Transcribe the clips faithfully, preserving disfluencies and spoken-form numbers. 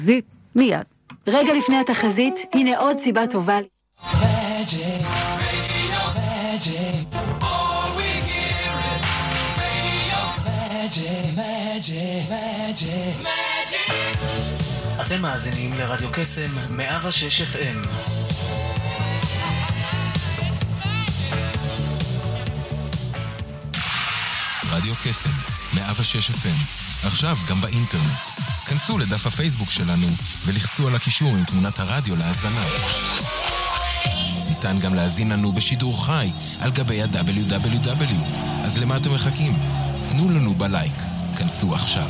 זית, מיד. רגע לפני התחזית, הנה עוד סיבה טובה. Magic, radio, magic, all we hear is radio, magic, magic, magic, magic. אתם מאזינים לרדיו קסם מאה ושש אף אם. רדיו קסם מאה ושש אף אם, עכשיו גם באינטרנט. כנסו לדף הפייסבוק שלנו ולחצו על הקישור עם תמונת הרדיו להאזנה. ניתן גם להזין לנו בשידור חי על גבי ה-דאבליו דאבליו דאבליו. אז למה אתם מחכים? תנו לנו בלייק. כנסו עכשיו.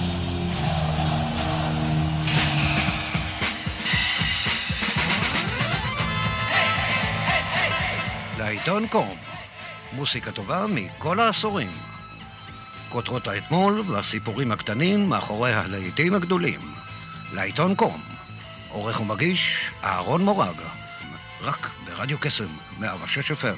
לעיתון קום, מוסיקה טובה מכל העשורים. כותרות האתמול והסיפורים הקטנים מאחורי הלהיטים הגדולים. לעיתון קום, עורך ומגיש אהרון מורג, רק ברדיו קסם מאה ושש אף אם.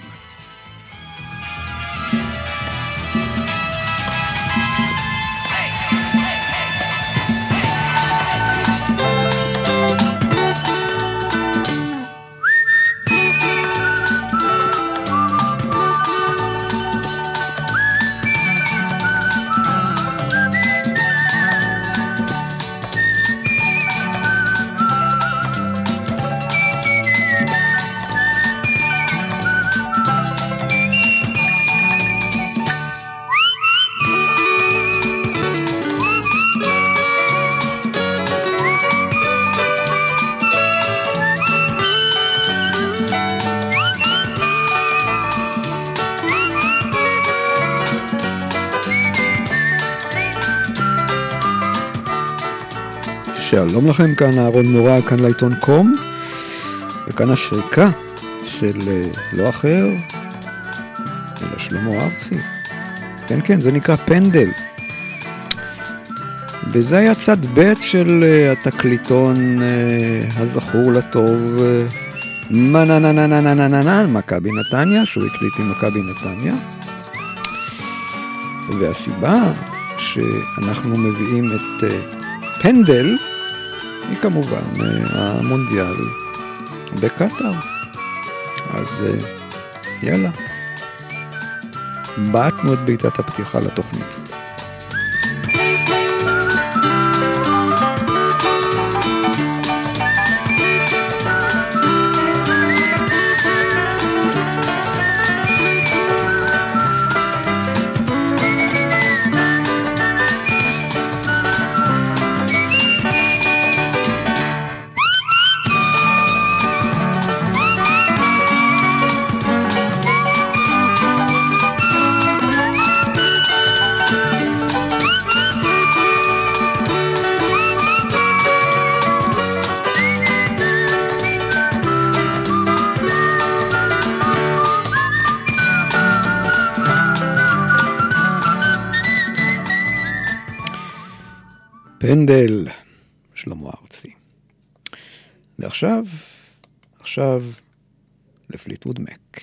שלום לכם, כאן אהרון מורג, כאן לעיתון קום, וכאן השריקה של לא אחר, אלא שלמה ארצי. כן, כן, זה נקרא פנדל. וזה היה צד ב' של התקליטון הזכור לטוב, מננננננננננ, מכבי נתניה, שהוא הקליט עם מכבי נתניה. והסיבה שאנחנו מביאים את פנדל, היא כמובן המונדיאל בקטר. אז יאללה, בעטנו את בעיטת הפתיחה לתוכנית. פנדל, שלמה ארצי. ועכשיו, עכשיו, לפליטווד מק.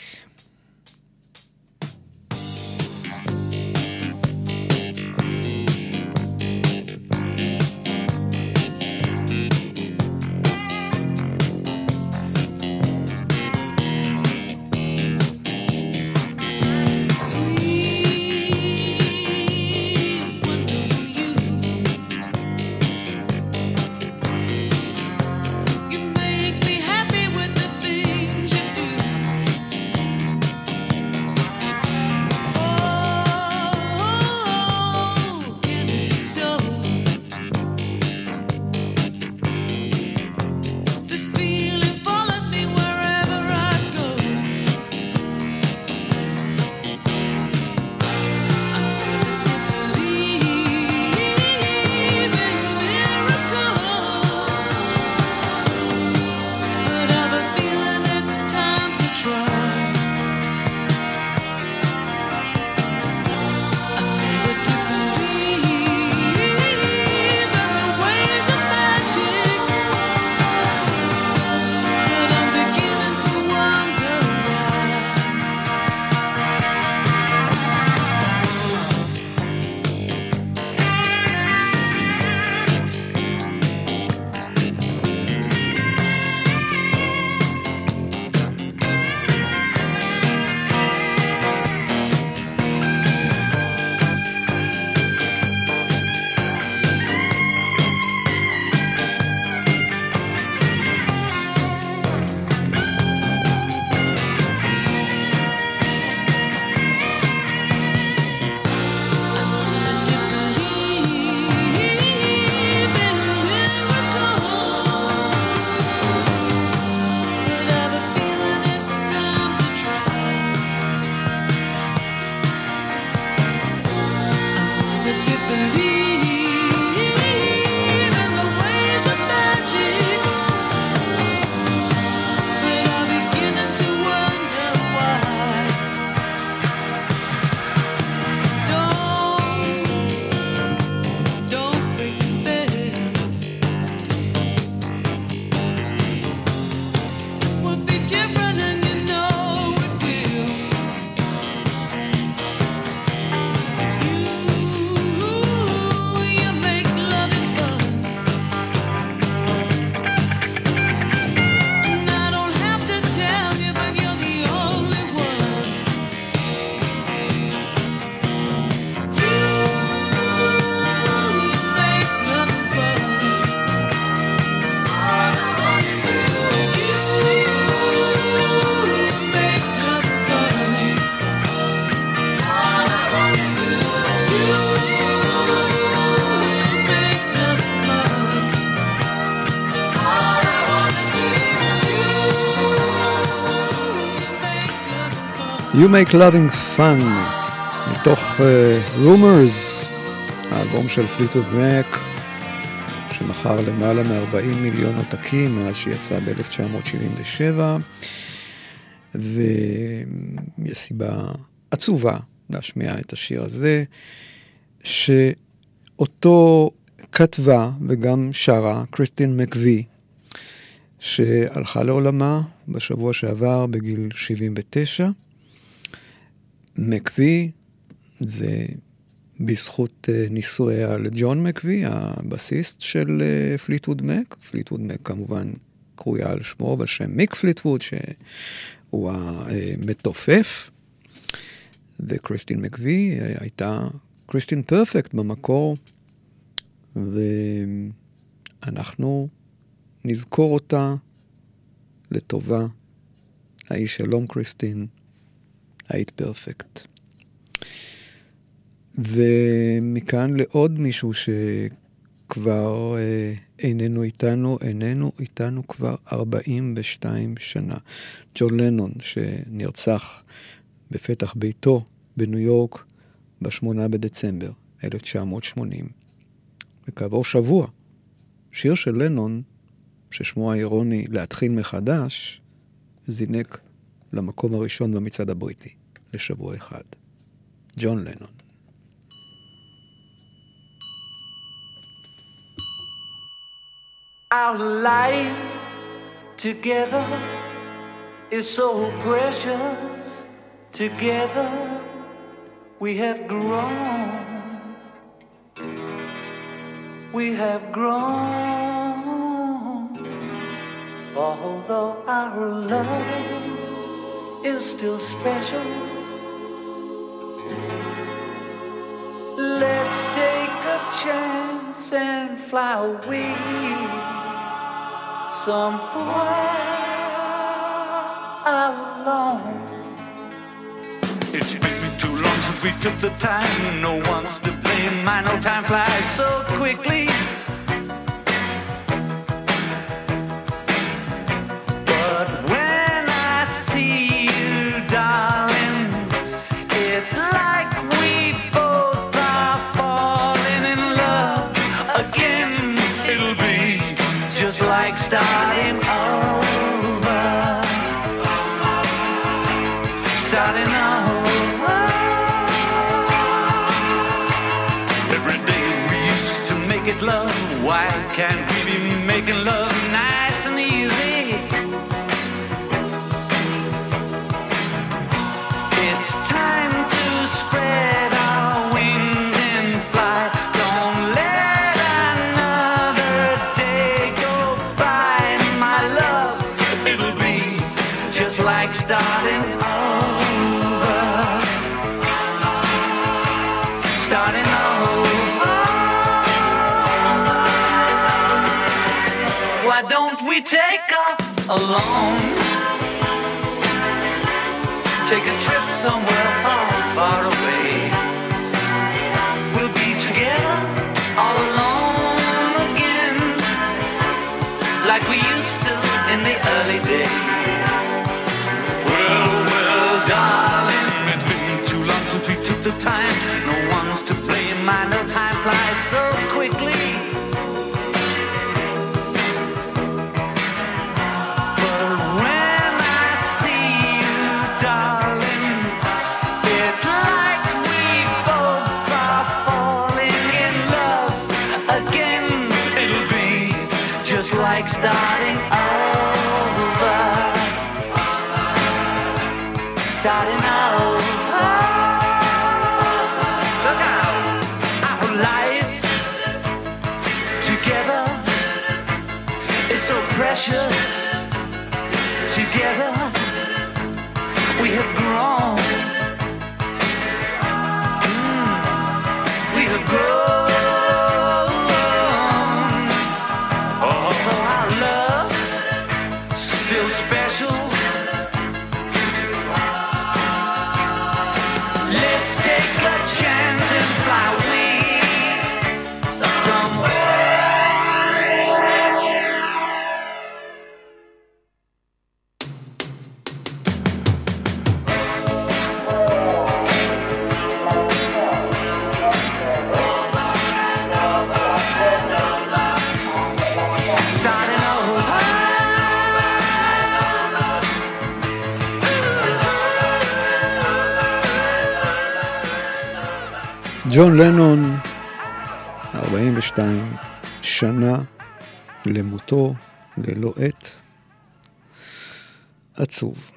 You Make Loving Fun, מתוך uh, Rumors, האלבום של פליטווד מק, שמכר למעלה מ-ארבעים מיליון עותקים מאז שיצא ב-אלף תשע מאות שבעים ושבע, ויש סיבה עצובה להשמיע את השיר הזה, שאותו כתבה וגם שרה קריסטין מקווי, שהלכה לעולמה בשבוע שעבר בגיל שבעים ותשע. מקווי זה בזכות נישואיה לג'ון מקווי, הבסיסט של פליטווד מק. פליטווד מק כמובן קרויה על שמו, על שם מיק פליטווד, שהוא המתופף. וקריסטין מקווי הייתה קריסטין פרפקט במקור, ואנחנו נזכור אותה לטובה. היי שלום קריסטין, היית פרפקט. ומכאן לעוד מישהו שכבר אה, איננו איתנו, איננו איתנו כבר ארבעים ושתיים שנה. ג'ון לנון, שנרצח בפתח ביתו בניו יורק בשמונה בדצמבר אלף תשע מאות שמונים. וכעבור שבוע, שיר של לנון, ששמו האירוני להתחיל מחדש, זינק למקום הראשון במצעד הבריטי, לשבוע אחד. ג'ון לנון. Our life together is so precious. Together we have grown. We have grown. Although our love is still special, let's take a chance and fly away somewhere alone. It's been too long since we took the time. No one's to blame. I know time flies so quickly. But when I see you, darling, it's like we both are falling in love again. It'll be just like starting over. Starting over. Every day we used to make it love. Why can't we be making love nice and easy? It's time to spread our wings and fly. Don't let another day go by, my love. It'll be just like starting over. Starting over. Why don't we take off alone? Take a trip somewhere far, far away. We'll be together all alone again, like we used to in the early days. Well, well, darling, it's been too long since we took the time. No one's to blame. I know time flies so quickly. But when I see you, darling, it's like we both are falling in love again. It'll be just like starting over. starting out. Look out, our life together is so precious. Together we have grown. Mm, we have grown. Although our love still special. Let's take a chance and fly away somewhere. ג'ון לנון, ארבעים ושתיים שנה למותו, ללא עת, עצוב.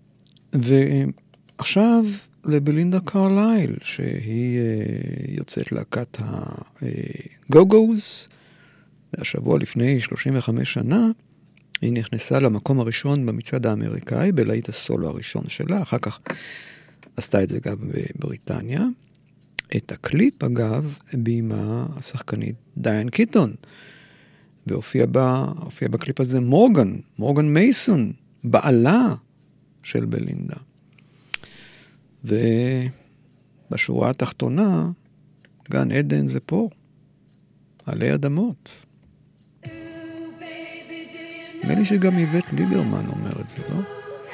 ועכשיו לבלינדה קרלייל, שהיא יוצאת להקת הגו-גו's, והשבוע לפני שלושים וחמש שנה, היא נכנסה למקום הראשון במצעד האמריקאי, בלהיט הסולו הראשון שלה, אחר כך עשתה את זה גם בבריטניה. את הקליפ, אגב, בימה השחקנית דיין קיטון, והופיע בה, הופיע בקליפ הזה מורגן, מורגן מייסון, בעלה של בלינדה. ובשורה התחתונה, גן עדן זה פה, עלי אדמות. נדמה לי שגם איווט ליברמן אומר את זה, לא?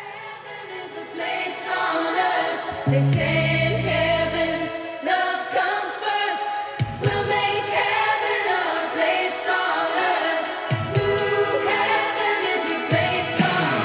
They say in heaven, love comes first. We'll make heaven a place on earth. Ooh, heaven is a place on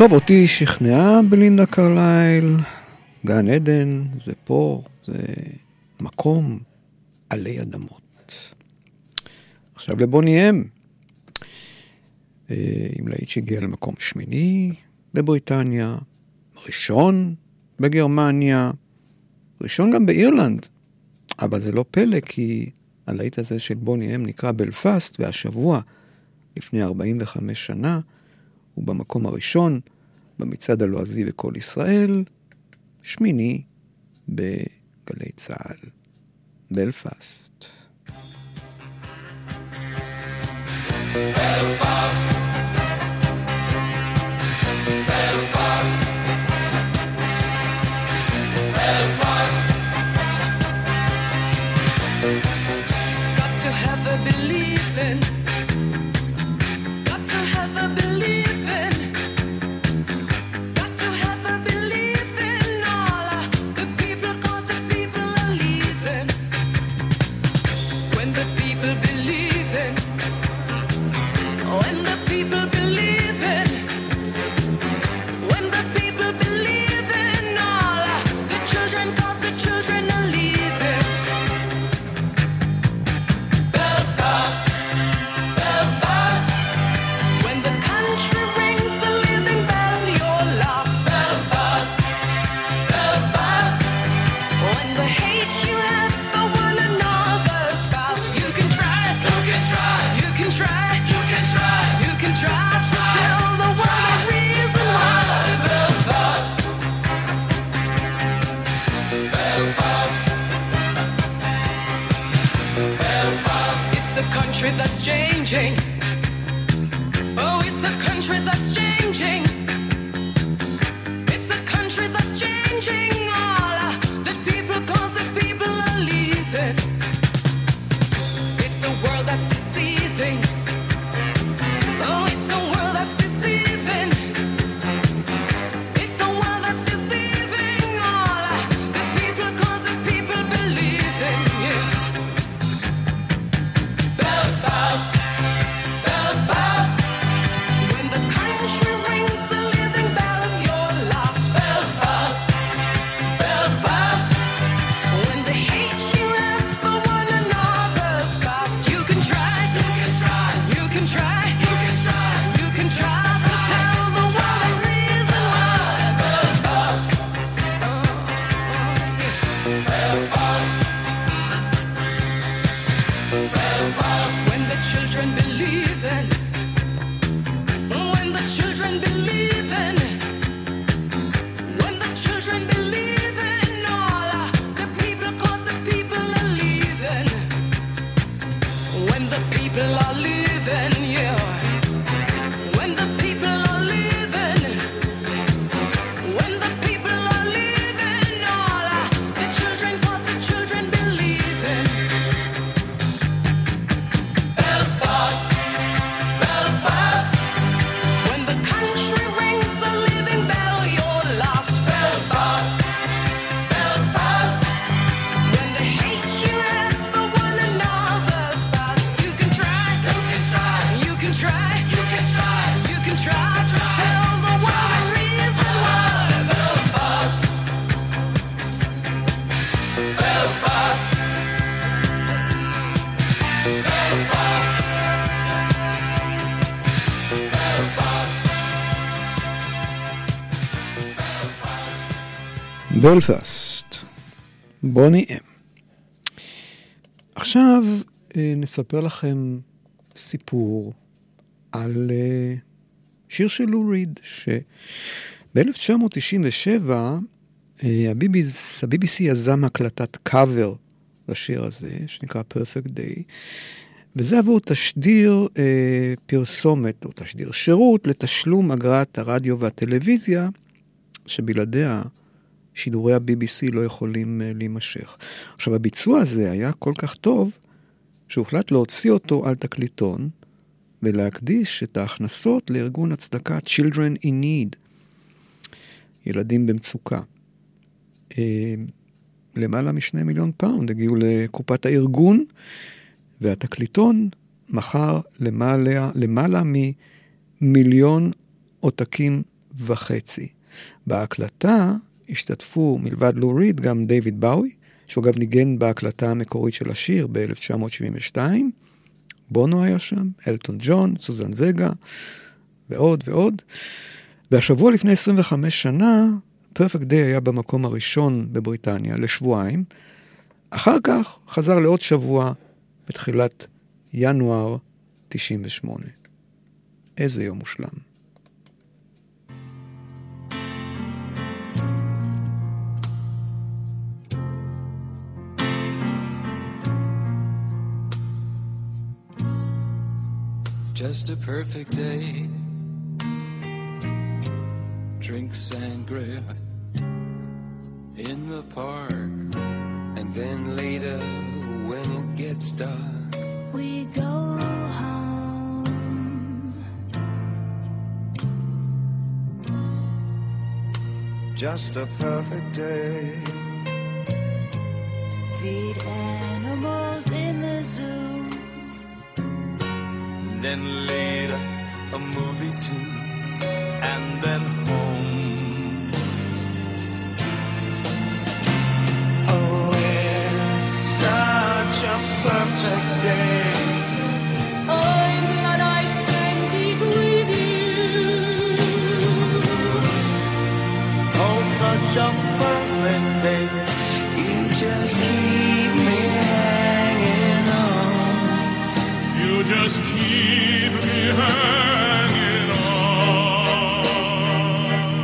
טוב, אותי שכנעה בלינדה קרלייל, גן עדן, זה פה, זה מקום עלי אדמות. עכשיו לבוני אם, עם להיט שהגיע למקום שמיני בבריטניה, ראשון בגרמניה, ראשון גם באירלנד, אבל זה לא פלא כי הלהיט הזה של בוני אם נקרא בלפאסט, והשבוע לפני ארבעים וחמש שנה הוא במקום הראשון במצעד הלועזי בכל ישראל, שמיני בגלי צהל. בלפאסט. Belfast, Belfast, Belfast. Got to have a believing, got to have a believing, got to have a believing all of the people, 'cause the people are leaving. When the people believe in, when the people believe in, when the people believe in all of the children, 'cause the children are leaving. Belfast, Belfast, when the country rings the living bell, you're lost. Belfast, Belfast, when the hate you have for one another's past. You can try, you can try, you can try, you can try, you can try to tell the world the reason why. Belfast, Belfast, Belfast. It's a country that's changing. Oh, it's a country that's changing. It's a country that's changing all of the people, 'cause the people are leaving. It's a world that's deceiving. Oh, it's a world that's deceiving. It's a world that's deceiving all of the people, 'cause the people believe in you. Belfast, Belfast, when the country rings the living bell, you're lost. Belfast, Belfast, when the hate you have for one another's past. You can try, you can try, you can try, you can try, you can try to tell the world the reason why. Belfast, Belfast, Belfast, when the children believe in, when the children believe in, when the children believe in all of the people, 'cause the people are leaving. When the people are leaving, yeah. When the people are leaving, when the people are leaving, all of the children, 'cause the children believe in. Belfast, Belfast, when the country rings the living bell, you're lost. Belfast, Belfast, when the hate you have for one another's past. You can try, you can try, you can try, you can try, you can try to tell the world the reason why. Belfast, Belfast, Belfast, Belfast. בלפאסט, בוני אם. עכשיו אה, נספר לכם סיפור על אה, שיר של לו ריד, שב-אלף תשע מאות תשעים ושבע אה, ה-בי בי סי יזם הקלטת קאבר לשיר הזה, שנקרא Perfect Day, וזה עבור תשדיר אה, פרסומת, או תשדיר שירות, לתשלום אגרת הרדיו והטלוויזיה, שבלעדיה שידורי ה-בי בי סי לא יכולים uh, להימשך. עכשיו, הביצוע הזה היה כל כך טוב, שהוחלט להוציא אותו על תקליטון, ולהקדיש את ההכנסות לארגון הצדקה Children in Need, ילדים במצוקה. Uh, למעלה משני מיליון פאונד הגיעו לקופת הארגון, והתקליטון מכר למעלה, למעלה ממיליון עותקים וחצי. בהקלטה השתתפו מלבד לו ריד גם דיוויד באוי, שהוא אגב ניגן בהקלטה המקורית של השיר ב-אלף תשע מאות שבעים ושתיים, בונו היה שם, אלטון ג'ון, סוזן וגה, ועוד ועוד. והשבוע לפני עשרים וחמש שנה, Perfect Day היה במקום הראשון בבריטניה לשבועיים, אחר כך חזר לעוד שבוע בתחילת ינואר תשעים ושמונה. איזה יום מושלם. Just a perfect day. Drink sangria in the park. And then later, when it gets dark, We go home. Just a perfect day. Feed animals in the zoo. then later a movie too, and then home. Oh, it's such a perfect day. I'm glad I spent it with you. Oh, such a perfect day. You just keep me hanging on. You just keep me hanging on.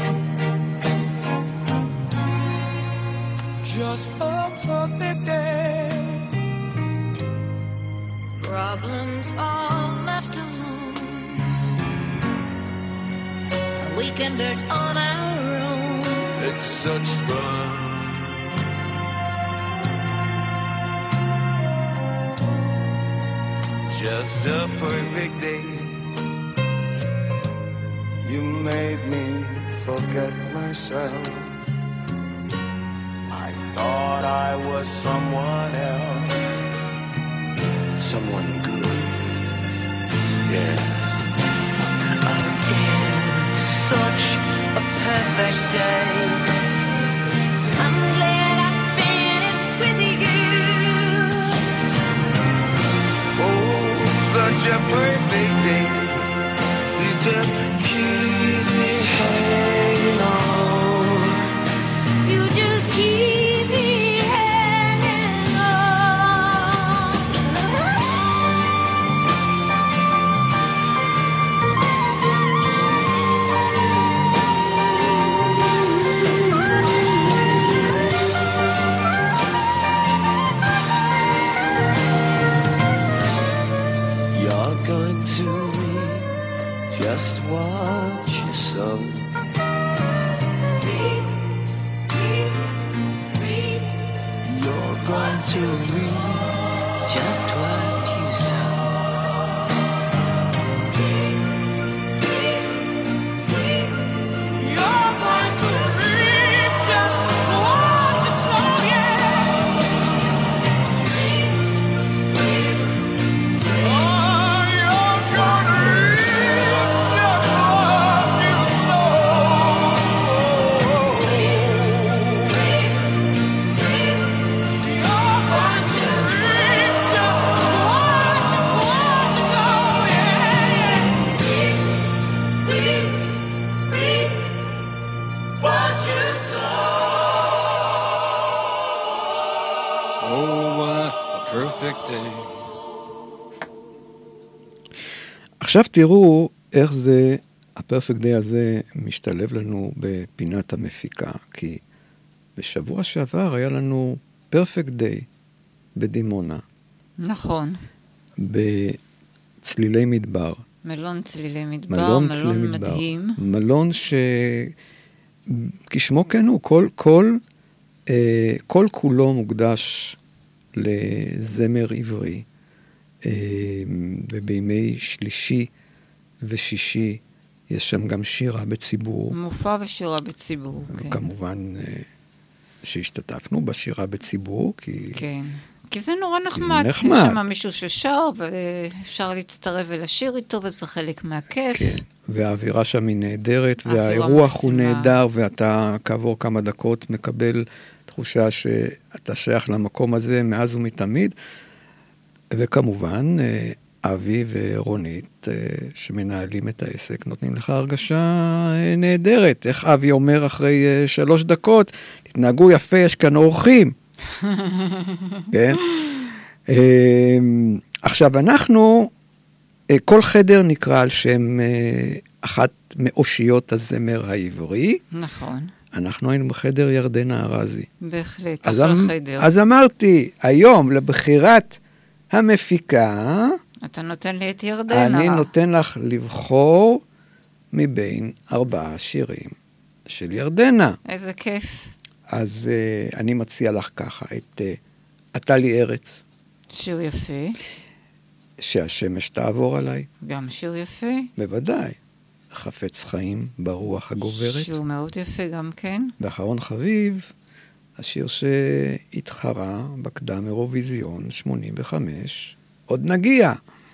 Just a perfect day. Problems all left alone. Weekenders on our own. It's such fun. Just a perfect day. You made me forget myself. I thought I was someone else. Someone good. Yeah. It's such a perfect day. I'm glad I spent it with you. Oh, such a perfect day. You just keep me hanging on. You just keep me hanging on. You're going to reap just what you sow. You're going to reap just what you sow. You're going to reap just what you sow, yeah. Oh, you're gonna reap just what you sow. You're going to reap just what you sow, yeah. Reap, reap what you sow. Oh, what a perfect day. עכשיו תראו איך זה, הפרפקט דיי הזה משתלב לנו בפינת המפיקה, כי בשבוע שעבר היה לנו פרפקט דיי בדימונה, נכון. בצלילי מדבר. מלון צלילי מדבר, מלון מלון, צלילי מדבר. מדהים. מלון ש... כשמו כן הוא, כל, כל, אה, כל כולו מוקדש לזמר עברי. אה, ובימי שלישי ושישי יש שם גם שירה בציבור. מופע ושירה בציבור, כן. כמובן אה, שהשתתפנו בשירה בציבור, כי... כן. כי זה נורא נחמד. זה נחמד. יש שם מישהו ששר, ואפשר להצטרף ולשיר איתו, וזה חלק מהכיף. כן. והאווירה שם היא נהדרת, אווירה והאירוח הוא מקסימה. נהדר, ואתה כעבור כמה דקות מקבל תחושה שאתה שייך למקום הזה מאז ומתמיד, וכמובן, אה, אבי ורונית, אה, שמנהלים את העסק, נותנים לך הרגשה אה, נהדרת. איך אבי אומר אחרי אה, שלוש דקות, תתנהגו יפה, יש כאן אורחים. כן? אה, עכשיו, אנחנו, אה, כל חדר נקרא על שם אה, אחת מאושיות הזמר העברי. נכון. אנחנו היינו בחדר ירדנה ארזי. בהחלט, אז, אחלה אמ- חדר. אז אמרתי, היום לבחירת המפיקה, אתה נותן לי את ירדנה. אני נותן לך לבחור מבין ארבעה שירים של ירדנה. איזה כיף. אז uh, אני מציע לך ככה, את uh, אתה לי ארץ, שיר יפה. שהשמש תעבור עליי, גם שיר יפה. בוודאי. חפץ חיים ברוח הגוברת. שיר מאוד יפה גם כן. ואחרון חביב, השיר שהתחרה בקדם אירוויזיון שמונים וחמש, עוד נגיע.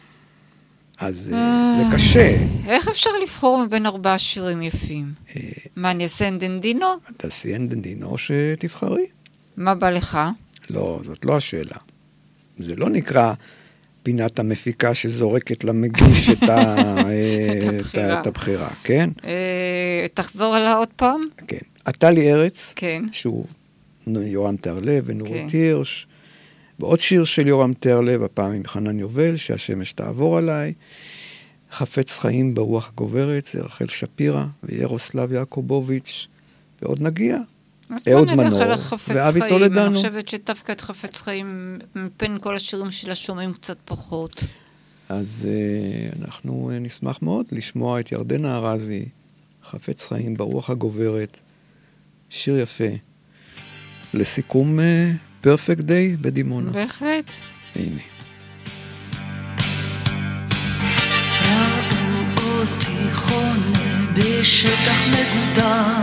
אז אה, זה קשה. איך אפשר לבחור מבין ארבעה שירים יפים? מה, אני אעשה אנדנדינו? תעשי אנדנדינו שתבחרי. מה בא לך? לא, זאת לא השאלה. זה לא נקרא פינת המפיקה שזורקת למגיש את, ה, אה, את, ה, את הבחירה, כן? אה, תחזור עליה עוד פעם? כן. אתה לי ארץ, כן. שהוא יורם תיארלב ונורית כן. הירש, ועוד שיר של יורם תיארלב, הפעם עם חנן יובל, שהשמש תעבור עליי, חפץ חיים ברוח גוברת, זה רחל שפירא וירוסלב יעקובוביץ', ועוד נגיע. אז אהוד בוא נלך מנור על החפץ ואבי חיים. טולדנו. אני חושבת שדווקא את חפץ חיים, מפן כל השירים שלה שומעים קצת פחות. אז uh, אנחנו uh, נשמח מאוד לשמוע את ירדנה ארזי, חפץ חיים ברוח הגוברת, שיר יפה. לסיכום, פרפקט uh, דיי בדימונה. בהחלט. הנה. ראו אותי חונה בשטח מגודר,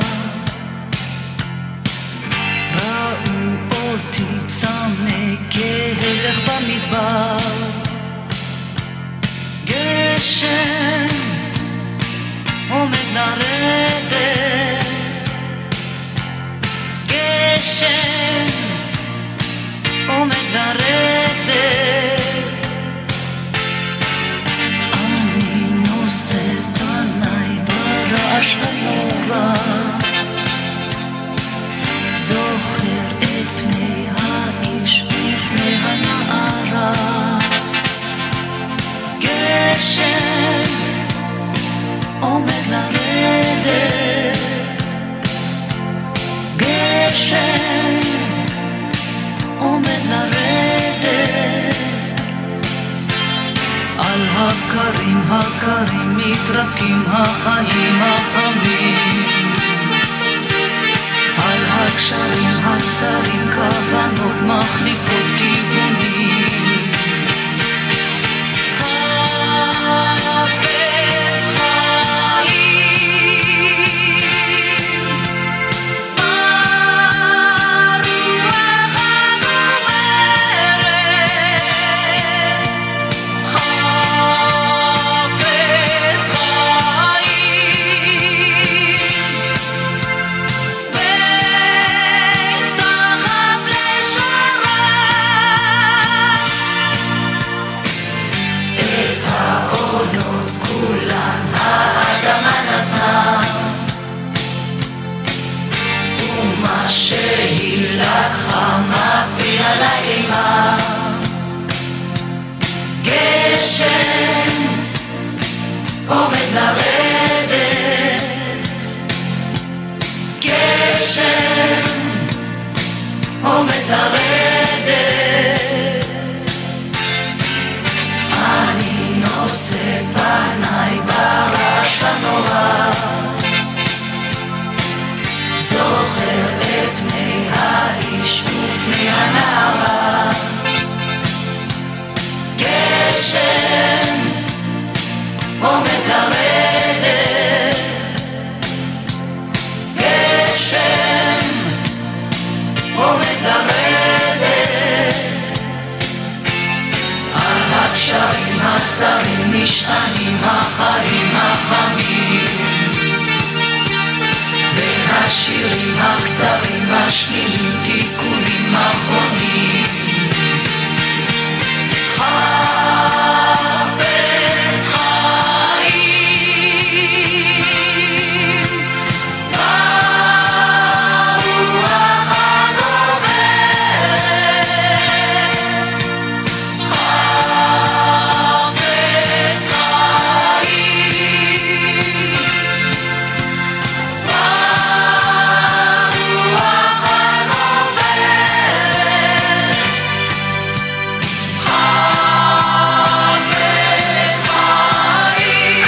ראו אותי צמא כהלך במדבר, גשם עומד לרדת, גשם עומד לרדת, אני נושאת עיניי ברעש הנורא, זוכר את פני האיש ופני הנערה, גשם עומד לרדת, גשם עומד לרדת, על הקרים הקרים מתרפקים החיים החמים, על הקשרים הקצרים כוונות מחליפות כיוונים, חפץ חיים ברוח הגוברת, חפץ חיים וסחף לשרת, את העונות כולן האדמה נתנה, ומה שהיא לקחה מפיל על האימה, גשם עומד לרדת, גשם עומד לרדת, אני נושא פניי ברעש הנורא, זוכר את פני האיש ופני הנערה, גשם עומד לרדת, גשם עומד לרדת, על הקשרים הצרים נשענים החיים החמים בין השירים הקצרים משלימים תיקונים אחרונים חפץ חיים ברוח הגוברת חפץ חיים ברוח הגוברת חפץ חיים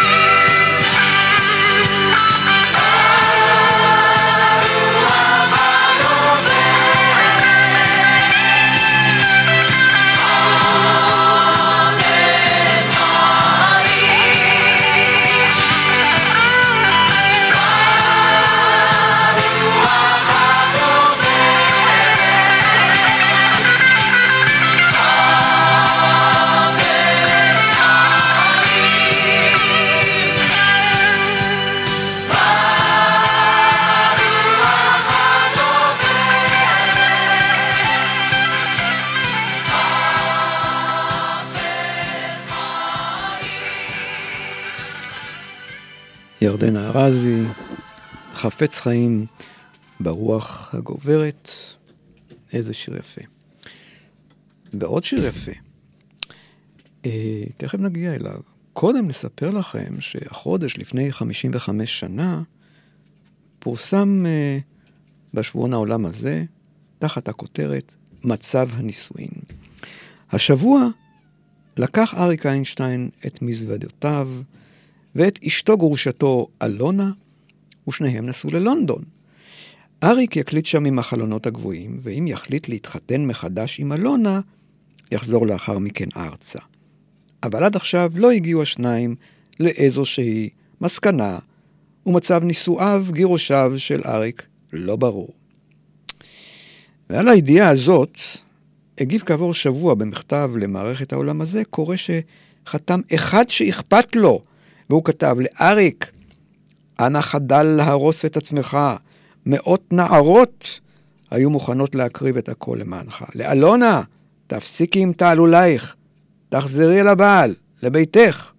ירדנה ארזי, חפץ חיים ברוח הגוברת. איזה שיר יפה. ועוד שיר יפה. אה, תכף נגיע אליו. קודם נספר לכם שהחודש לפני חמישים וחמש שנה פורסם אה, בשבועון העולם הזה, תחת הכותרת מצב הנישואין. השבוע לקח אריק איינשטיין את מזוודותיו ואת אשתו גרושתו אלונה, ושניהם נסעו ללונדון. אריק יקליט שם עם החלונות הגבוהים, ואם יחליט להתחתן מחדש עם אלונה, יחזור לאחר מכן ארצה. אבל עד עכשיו לא הגיעו השניים לאיזושהי מסקנה, ומצב נישואיו, גירושיו של אריק לא ברור. ועל הידיעה הזאת, הגיב כעבור שבוע במכתב למערכת העולם הזה, קורא שחתם אחד שאכפת לו, והוא כתב לאריק, אנא חדל להרוס את עצמך, מאות נערות היו מוכנות להקריב את הכל למענך. לאלונה, תפסיקי עם תעלולייך, תחזרי אל הבעל, לביתך.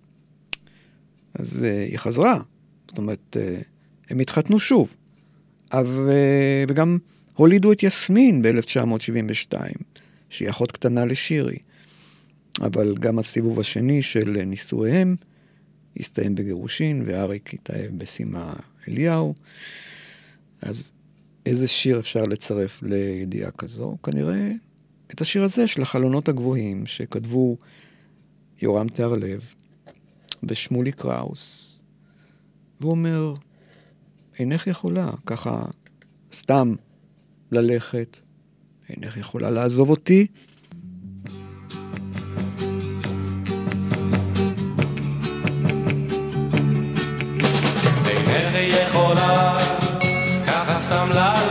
אז uh, היא חזרה, זאת אומרת, uh, הם התחתנו שוב, אבל, uh, וגם הולידו את יסמין ב-אלף תשע מאות שבעים ושתיים, שהיא אחות קטנה לשירי, אבל גם הסיבוב השני של נישואיהם, הסתיים בגירושין, ואריק התאהב בסימה אליהו. אז איזה שיר אפשר לצרף לידיעה כזו? כנראה את השיר הזה של החלונות הגבוהים, שכתבו יורם תיארלב ושמולי קראוס. והוא אומר, אינך יכולה ככה סתם ללכת, אינך יכולה לעזוב אותי, יכולה ככה סתם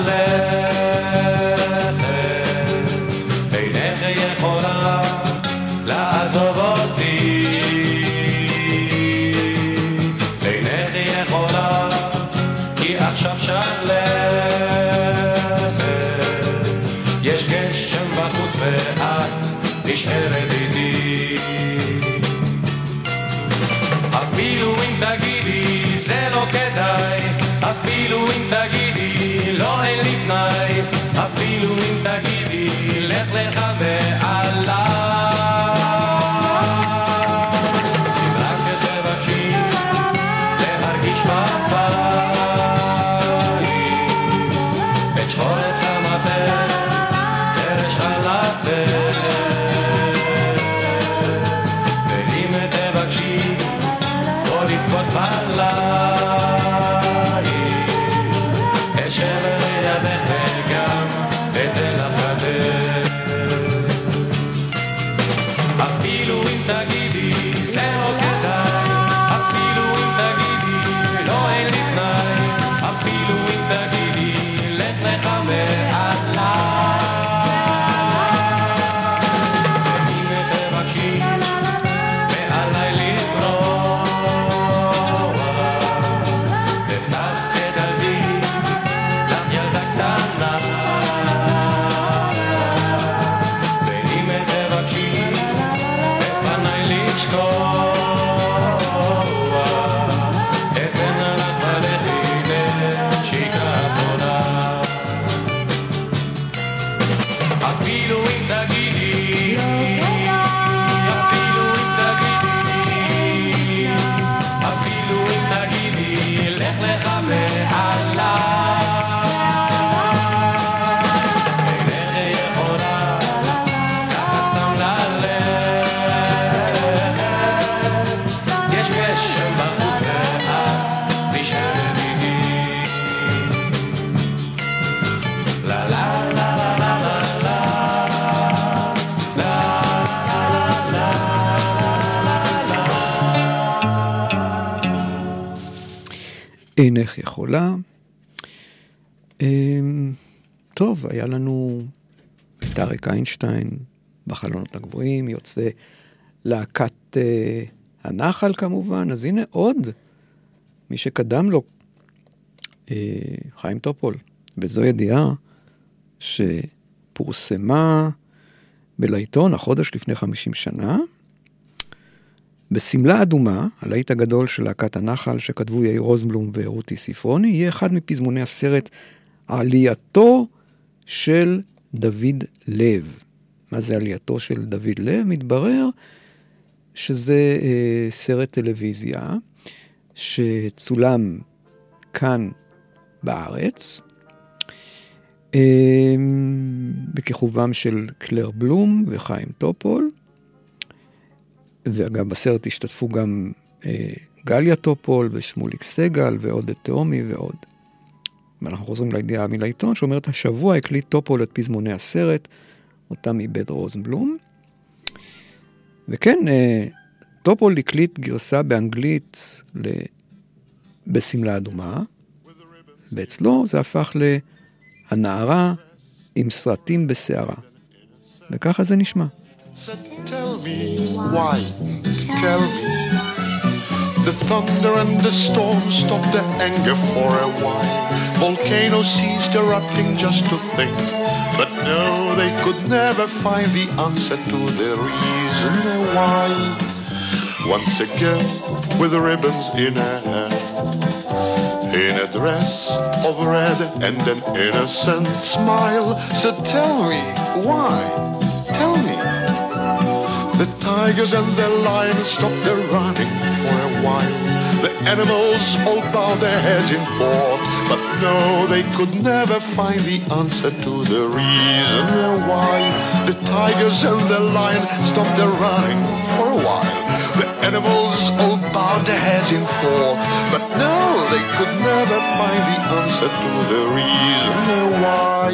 ללכת אינך יכולה לעזוב אותי אינך יכולה כי עכשיו שלכת יש גשם בחוץ ואת נשארת איתי אפילו אם תגידי זה לא כדאי אפילו אם תגידי לא אין לי תנאי אפילו אם תגידי לך לך ועליי אם רק תבקשי להרגיש בבית את שחור צמתך קרש חלתך ואם תבקשי לא לבכות בלילה מעליי אינך יכולה. טוב, היה לנו את אריק איינשטיין בחלונות הגבוהים, יוצא להקת הנחל כמובן, אז הנה עוד, מי שקדם לו, חיים טופול, וזו ידיעה שפורסמה בלעיתון החודש לפני חמישים שנה, בסמלה אדומה, הלהיט הגדול של להקת הנחל שכתבו יאיר רוזנבלום ורותי ספרוני, יהיה אחד מפזמוני הסרט עלייתו של דוד לב. מה זה עלייתו של דוד לב? מתברר שזה אה, סרט טלוויזיה שצולם כאן בארץ, אה, בכיכובם של קלר בלום וחיים טופול, ואגב בסרט השתתפו גם אה, גליה טופול ושמוליק סגל ועוד תאומי ועוד. ואנחנו חוזרים לידיעה מלעיתון שאומרת, השבוע הקליט טופול את פזמוני הסרט, אותם איבד רוזנבלום. וכן, אה, טופול הקליט גרסה באנגלית בסמלה אדומה, ואצלו זה הפך להנערה עם סרטים בשערה. וככה זה נשמע. So tell me why, tell me. The thunder and the storm stopped the anger for a while. Volcanoes ceased erupting just to think. But no, they could never find the answer to the reason why. Once again, with ribbons in her hair, in a dress of red and an innocent smile. So tell me why, tell me. The tigers and the lions stopped their running for a while. The animals all bowed their heads in thought, but no, they could never find the answer to the reason why. The tigers and the lion stopped their running for a while. The animals all bowed their heads in thought, but no, they could never find the answer to the reason why.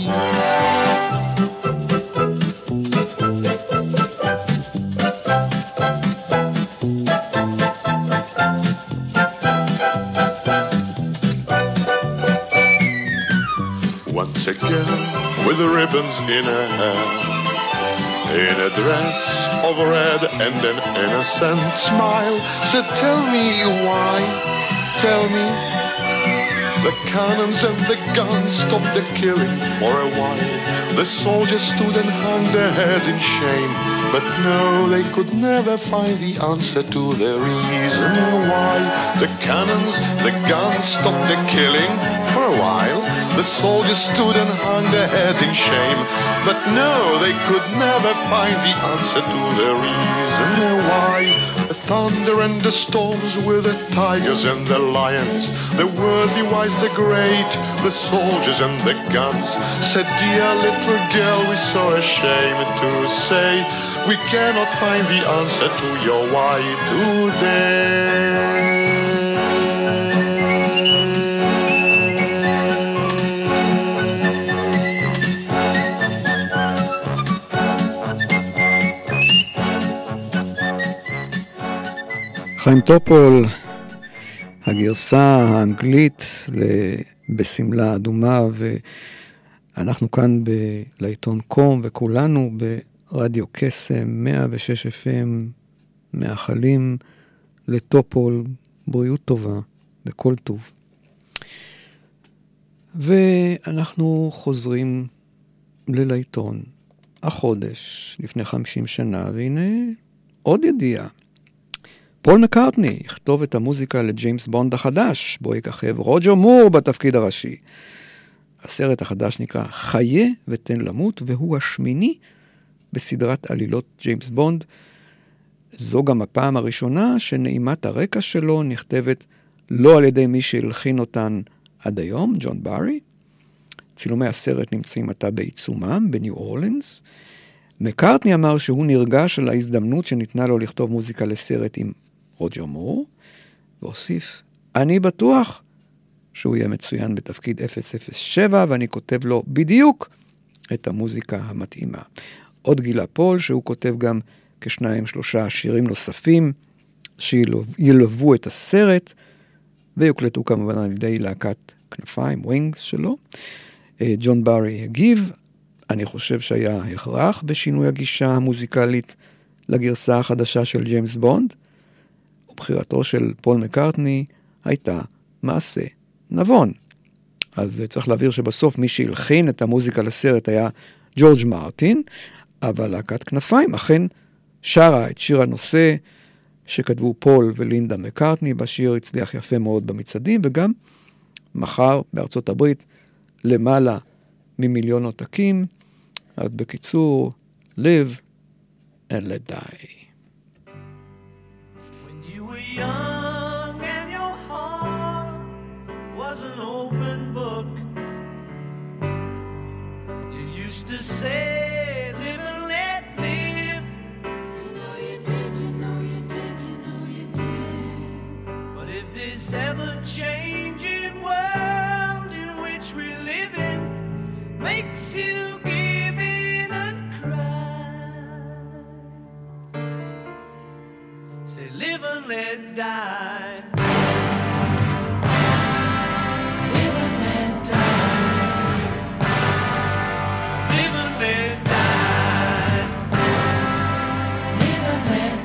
Once again, with ribbons in her hair, in a dress of red and an innocent smile. So tell me why, tell me. The cannons and the guns stopped the killing for a while. The soldiers stood and hung their heads in shame, but no, they could never find the answer to the reason why. The cannons, the guns stopped the killing for a while. The soldiers stood and hung their heads in shame, but no, they could never find the answer to the reason why. The thunder and the storms were the tigers and the lions, the worldly wise, the great, the soldiers and the guns. Said, dear little girl, we're so ashamed to say, we cannot find the answer to your why today. חיים טופול, הגרסה האנגלית בסמלה אדומה, ואנחנו כאן לעיתון קום, וכולנו ברדיו קסם, מאה ושש אף אם, מאחלים לטופול בריאות טובה וכל טוב. ואנחנו חוזרים ללעיתון החודש לפני חמישים שנה, והנה עוד ידיעה. פול מקארטני יכתוב את המוזיקה לג'יימס בונד החדש, בו יככב רוג'ר מור בתפקיד הראשי. הסרט החדש נקרא חיה ותן למות, והוא השמיני בסדרת עלילות ג'יימס בונד. זו גם הפעם הראשונה שנעימת הרקע שלו נכתבת לא על ידי מי שהלחין אותן עד היום, ג'ון בארי. צילומי הסרט נמצאים עתה בעיצומם בניו אורלינס. מקארטני אמר שהוא נרגש על ההזדמנות שניתנה לו לכתוב מוזיקה לסרט עם רוג'ר מור, והוסיף, אני בטוח שהוא יהיה מצוין בתפקיד אפס אפס שבע, ואני כותב לו בדיוק את המוזיקה המתאימה. עוד גילה פול, שהוא כותב גם כשניים שלושה שירים נוספים שילוו את הסרט, ויוקלטו כמובן על ידי להקת כנפיים, ווינגס שלו. ג'ון ברי הגיב, אני חושב שהיה הכרח בשינוי הגישה המוזיקלית לגרסה החדשה של ג'יימס בונד, ובחירתו של פול מקארטני הייתה מעשה נבון. אז צריך להבהיר שבסוף מי שהלחין את המוזיקה לסרט היה ג'ורג' מרטין, אבל להקת כנפיים אכן שרה את שיר הנושא שכתבו פול ולינדה מקארטני, בשיר הצליח יפה מאוד במצעדים, וגם מחר בארצות הברית למעלה ממיליון עותקים. אז בקיצור, live and let die. When you were young and your heart was an open book, you used to say, live and let live. You know you did, you know you did, you know you did. But if this ever-changing world in which we live in makes you give in and cry, say live and let die. Live and let die. Live and let die. Live and let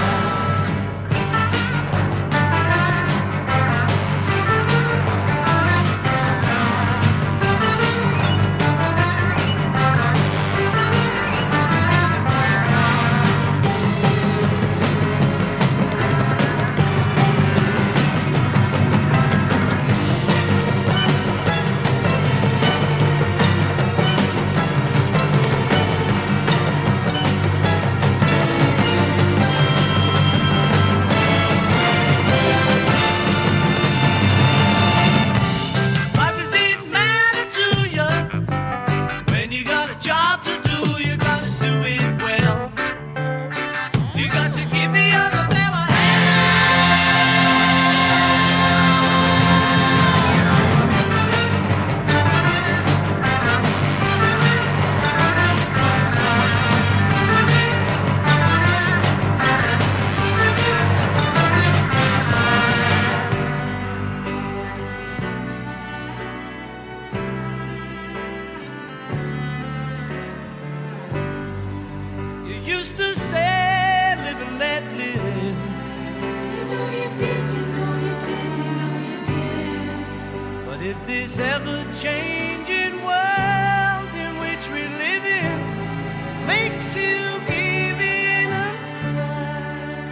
ever-changing world in which we live in makes you give in and cry,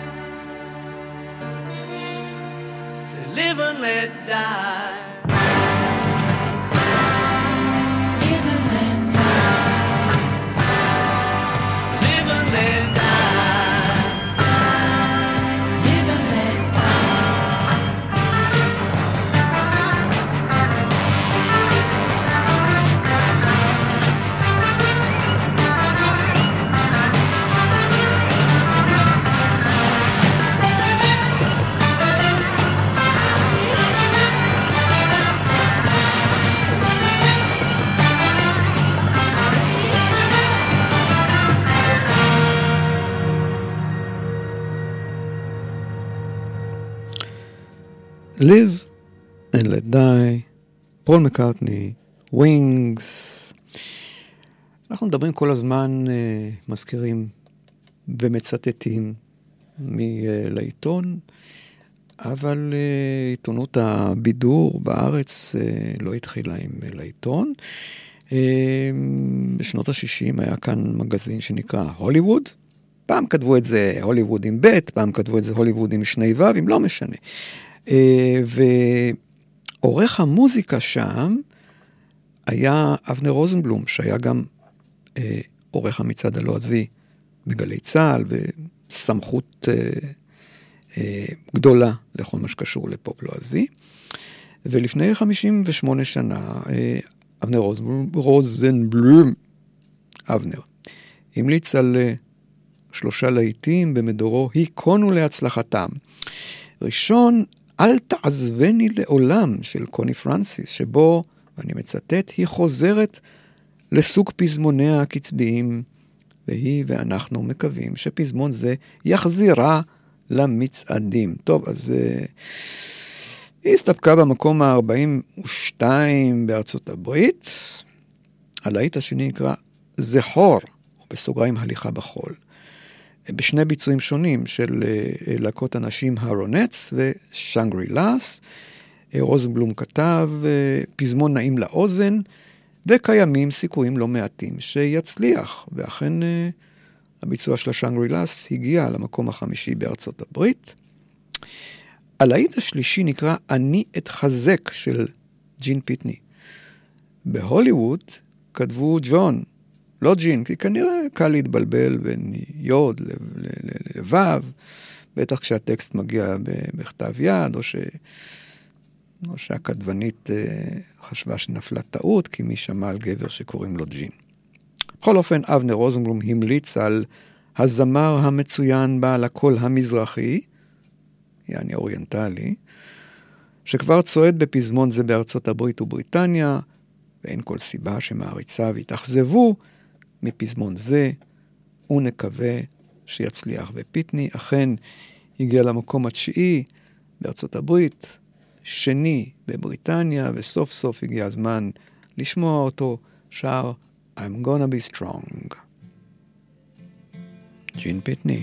say live and let die. Live and let die. Live and let die. Live and let die. live and let die, פול מקארטני, ווינגס. אנחנו מדברים כל הזמן, uh, מזכירים ומצטטים מלעיתון, אבל uh, עיתונות הבידור בארץ uh, לא התחילה עם לעיתון. Uh, בשנות ה-שישים היה כאן מגזין שנקרא הוליווד. פעם כתבו את זה הוליווד עם ב', פעם כתבו את זה הוליווד עם שני ו', אם לא משנה. Uh, ועורך המוזיקה שם היה אבנר רוזנבלום, שהיה גם uh, עורך המצעד הלועזי בגלי צהל, וסמכות uh, uh, גדולה לכל מה שקשור לפופ לועזי. ולפני חמישים ושמונה שנה, uh, אבנר רוזנבלום, רוזנבלום, אבנר, המליץ על uh, שלושה להיטים במדורו, היכונו להצלחתם. ראשון, אל תעזבני לעולם של קוני פרנסיס, שבו, ואני מצטט, היא חוזרת לסוג פזמוניה הקצביים, והיא ואנחנו מקווים שפזמון זה יחזירה למצעדים. טוב, אז uh, היא הסתפקה במקום ה-ארבעים ושתיים בארצות הברית. הלהיט השני נקרא זכור, בסוגריים הליכה בחול. בשני ביצועים שונים של להקות הנשים הרונטס ושנגרי לאס. רוזנבלום כתב פזמון נעים לאוזן, וקיימים סיכויים לא מעטים שיצליח, ואכן הביצוע של השנגרי לאס הגיע למקום החמישי בארצות הברית. הלהיט השלישי נקרא אני אתחזק של ג'ין פיטני. בהוליווד כתבו ג'ון, לא ג'ין, כי כנראה קל להתבלבל בין יוד לוו, בטח כשהטקסט מגיע בכתב יד, או, ש... או שהכתבנית חשבה שנפלה טעות, כי מי שמע על גבר שקוראים לו ג'ין. בכל אופן, אבנר רוזנבלום המליץ על הזמר המצוין בעל הקול המזרחי, יעני אוריינטלי, שכבר צועד בפזמון זה בארצות הברית ובריטניה, ואין כל סיבה שמעריציו יתאכזבו מפזמון זה, ונקווה שיצליח. ופיטני אכן הגיע למקום התשיעי בארצות הברית, שני בבריטניה, וסוף סוף הגיע הזמן לשמוע אותו שר I'm gonna be strong. ג'ין פיטני.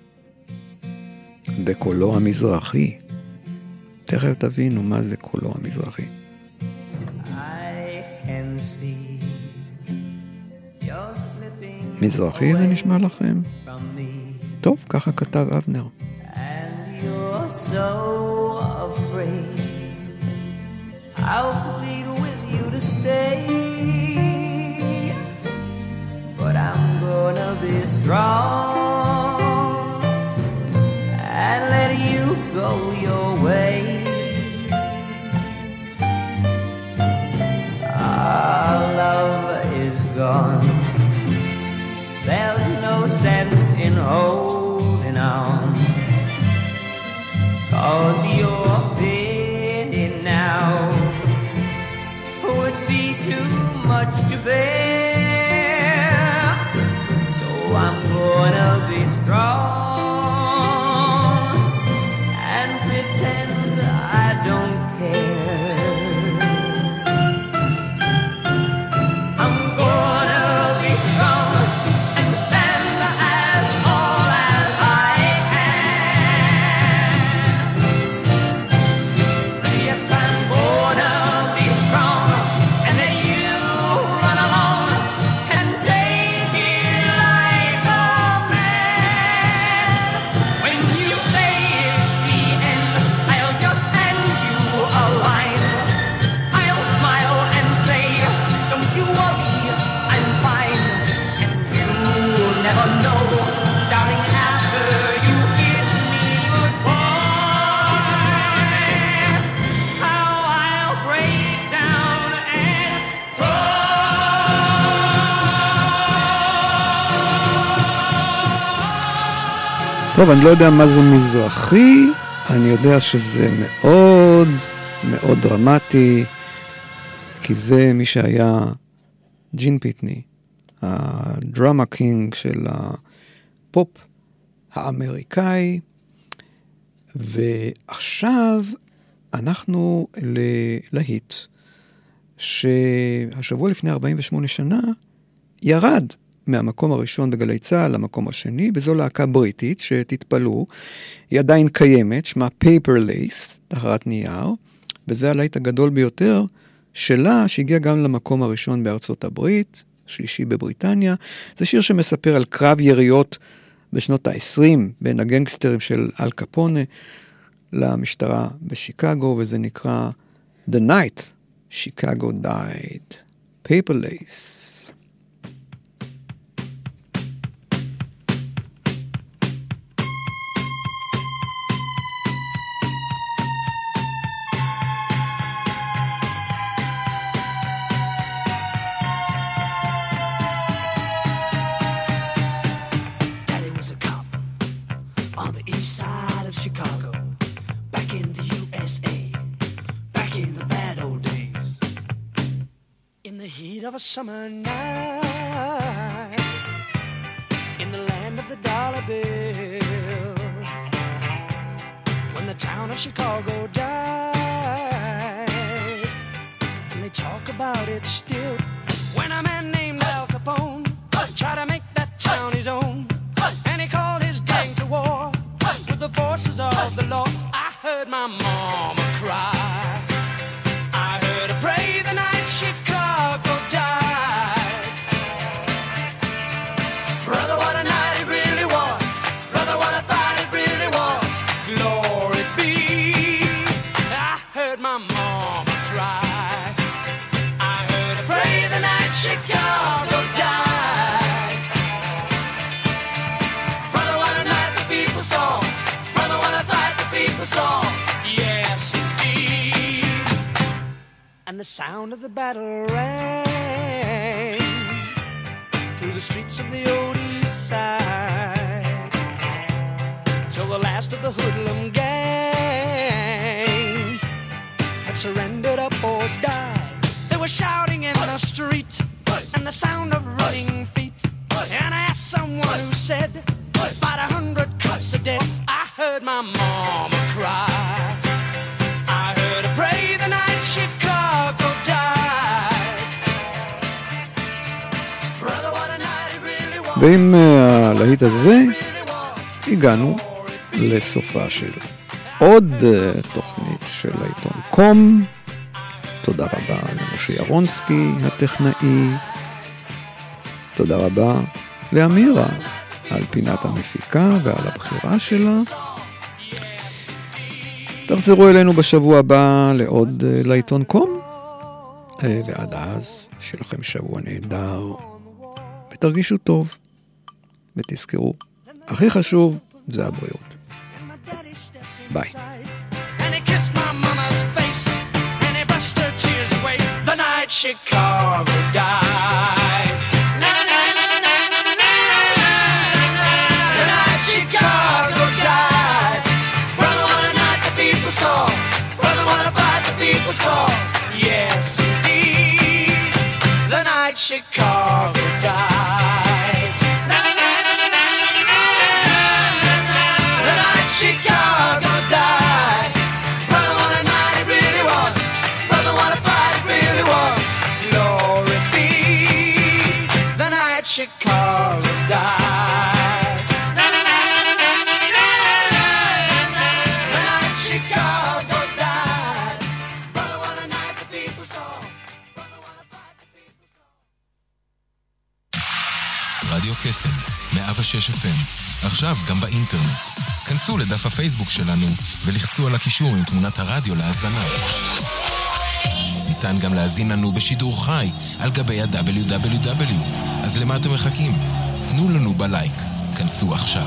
בקולו המזרחי. תכף תבינו מה זה קולו המזרחי. מזרחי זה נשמע לכם? טוב, ככה כתב אבנר. And you're so afraid I'll plead with you to stay But I'm gonna be strong And let you go your way Our love is gone There's no sense in holding on Cause your pity now Would be too much to bear So I'm gonna be strong And pretend I don't care I'm gonna be strong And stand as all as I am Yes, I'm gonna be strong And let you run along And take it like a man When you say it's the end I'll just hand you a line I'll smile and say Don't you worry, I'm fine And you'll never know Darling, after you kiss me goodbye How I'll break down and טוב, אני לא יודע מה זה מזרחי, אני יודע שזה מאוד מאוד דרמטי, כי זה מי שהיה ג'ין פיטני, הדרמה קינג של הפופ האמריקאי, ועכשיו אנחנו ללהיט, שהשבוע לפני ארבעים ושמונה שנה ירד מהמקום הראשון בגלי צהל למקום השני, וזו להקה בריטית שתתפלו, היא עדיין קיימת, שמה Paper Lace, תחרת נייר, וזה הלהיט הגדול ביותר שלה, שהגיע גם למקום הראשון בארצות הברית, שלישי בבריטניה. זה שיר שמספר על קרב יריות בשנות ה-עשרים, בין הגנגסטרים של אל קפונה למשטרה בשיקגו, וזה נקרא The Night Chicago Died. Paper Lace. Of a summer night in the land of the dollar bill when the town of Chicago died promises of the Lord. I heard my mama cry. I heard her pray the night Chicago died. Brother, what a night it really was. Brother, what I thought it really was. Glory be. I heard my mama cry. I heard her pray the night Chicago died. Brother, what a night the people saw. Brother, what a fight the people saw. Yes, indeed. And the sound of the battle rang through the streets of the old east side, till the last of the hoodlum gang had surrendered up or died. They were shouting in the street and the sound of running feet. And I asked someone who said, about a hundred cops are dead. I heard my mama cry. I heard her pray the night Chicago died. Brother, what a night it really was. ועם הלהיט הזה הגענו לסופה של עוד תוכנית של העיתון קום. תודה רבה למשה ירונסקי הטכנאי. תודה רבה לאמירה על פינת המפיקה ועל הבחירה שלה. תחזרו אלינו בשבוע הבא לעוד לעיתון קום. ועד אז, שלכם שבוע נהדר. ותרגישו טוב. ותזכרו, הכי חשוב זה הבריאות. ביי. And he kissed my mama's face, and he brushed her tears away. The night Chicago died. The night Chicago died. Brother, what a night the people saw. Brother, what a fight the people saw. Yes, indeed. The night Chicago died. Chicago died. Brother, what a night it really was. Brother, what a fight it really was. Glory be. The night Chicago died. The night Chicago died. Brother, what a night the people saw. Brother, what a fight the people saw. רדיו קסם, מאה ושש אף אם, עכשיו גם באינטרנט. כנסו לדף הפייסבוק שלנו ולחצו על הקישור עם תמונת הרדיו להאזנה. ניתן גם להאזין לנו בשידור חי על גבי ה-דאבליו דאבליו דאבליו. אז למה אתם מחכים? תנו לנו בלייק. כנסו עכשיו.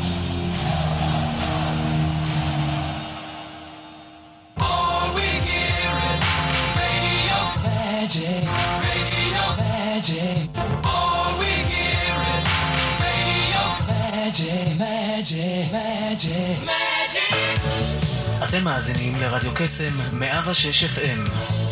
All we hear is radio magic, radio magic. All we hear is radio magic, magic, magic, magic. אתם מאזינים לרדיו קסם מאה ושש אף אם.